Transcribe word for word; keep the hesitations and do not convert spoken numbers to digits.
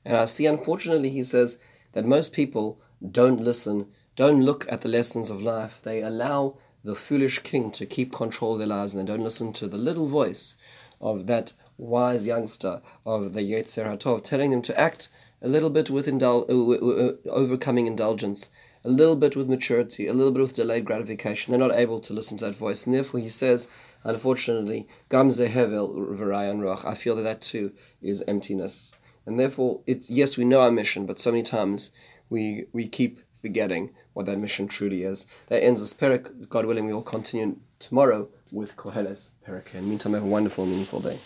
And I see, unfortunately, he says, that most people don't listen, don't look at the lessons of life. They allow the foolish king to keep control of their lives, and they don't listen to the little voice of that wise youngster of the Yetzer HaTov, telling them to act a little bit with indul- uh, overcoming indulgence, a little bit with maturity, a little bit with delayed gratification. They're not able to listen to that voice. And therefore he says, unfortunately, Gam ze hevel v'rayan ruach. I feel that that too is emptiness. And therefore, it's, yes, we know our mission, but so many times we we keep forgetting what that mission truly is. That ends this parak. God willing, we will continue tomorrow with Koheles parak. In the meantime, have a wonderful, meaningful day.